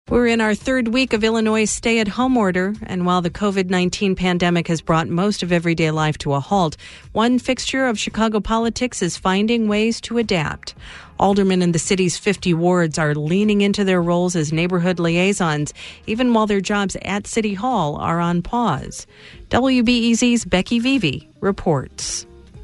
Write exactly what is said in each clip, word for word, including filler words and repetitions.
We're in our third week of Illinois' stay-at-home order, and while the covid nineteen pandemic has brought most of everyday life to a halt, one fixture of Chicago politics is finding ways to adapt. Aldermen in the city's fifty wards are leaning into their roles as neighborhood liaisons, even while their jobs at City Hall are on pause. W B E Z's Becky Vivi reports.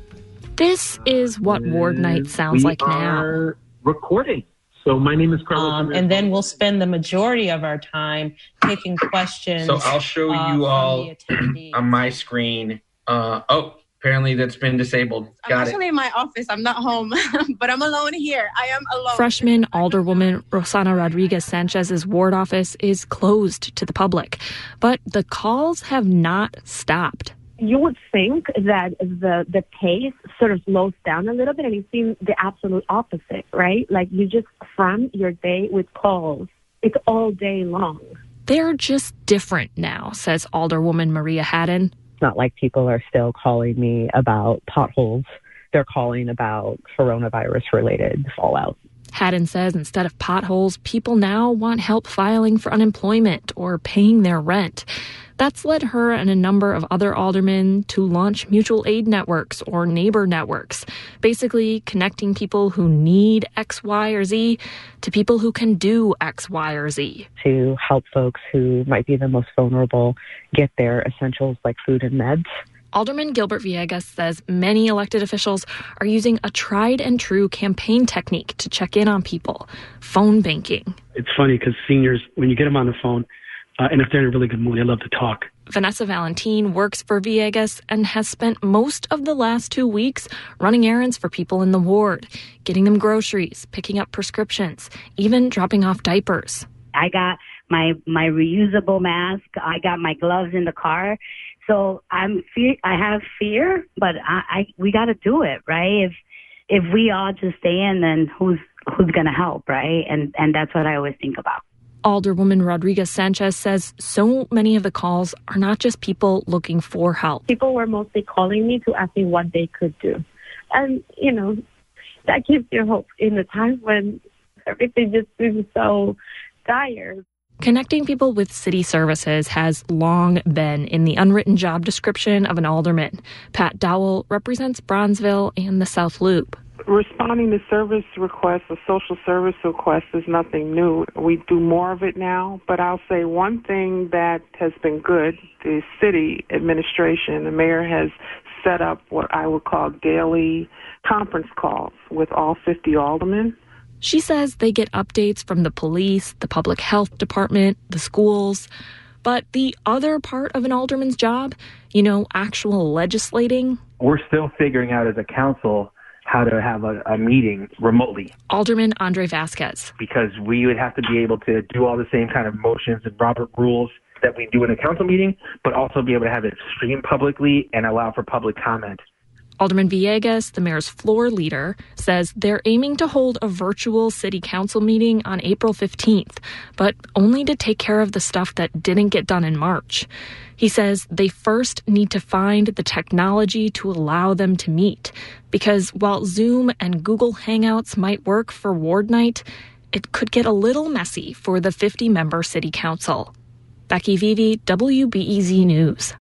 This is what ward night sounds we like now. Are recording. So my name is Carlos. Um, and then we'll spend the majority of our time taking questions. So I'll show you uh, all on my screen. Uh, oh, apparently that's been disabled. Got I'm actually it. in my office. I'm not home, but I'm alone here. I am alone. Freshman Alderwoman Rosana Rodriguez Sanchez's ward office is closed to the public, but the calls have not stopped. You would think that the the pace sort of slows down a little bit, and it seems the absolute opposite, right? Like you just cram your day with calls. It's all day long. They're just different now, says Alderwoman Maria Haddon. It's not like people are still calling me about potholes. They're calling about coronavirus-related fallout. Haddon says instead of potholes, people now want help filing for unemployment or paying their rent. That's led her and a number of other aldermen to launch mutual aid networks or neighbor networks, basically connecting people who need X, Y, or Z to people who can do X, Y, or Z. To help folks who might be the most vulnerable get their essentials like food and meds. Alderman Gilbert Villegas says many elected officials are using a tried and true campaign technique to check in on people, phone banking. It's funny because seniors, when you get them on the phone, uh, and if they're in a really good mood, they love to talk. Vanessa Valentin works for Villegas and has spent most of the last two weeks running errands for people in the ward, getting them groceries, picking up prescriptions, even dropping off diapers. I got my my reusable mask. I got my gloves in the car. So I'm fear. I have fear, but I, I we got to do it, right? If if we all just stay in, then who's who's going to help, right? And and that's what I always think about. Alderwoman Rodriguez Sanchez says so many of the calls are not just people looking for help. People were mostly calling me to ask me what they could do, and you know that gives you hope in a time when everything just seems so dire. Connecting people with city services has long been in the unwritten job description of an alderman. Pat Dowell represents Bronzeville and the South Loop. Responding to service requests or social service requests is nothing new. We do more of it now, but I'll say one thing that has been good, the city administration, the mayor has set up what I would call daily conference calls with all fifty aldermen. She says they get updates from the police, the public health department, the schools. But the other part of an alderman's job, you know, actual legislating. We're still figuring out as a council how to have a, a meeting remotely. Alderman Andre Vasquez. Because we would have to be able to do all the same kind of motions and Robert rules that we do in a council meeting, but also be able to have it streamed publicly and allow for public comment. Alderman Villegas, the mayor's floor leader, says they're aiming to hold a virtual city council meeting on April fifteenth, but only to take care of the stuff that didn't get done in March. He says they first need to find the technology to allow them to meet, because while Zoom and Google Hangouts might work for ward night, it could get a little messy for the fifty-member city council. Becky Vivi, W B E Z News.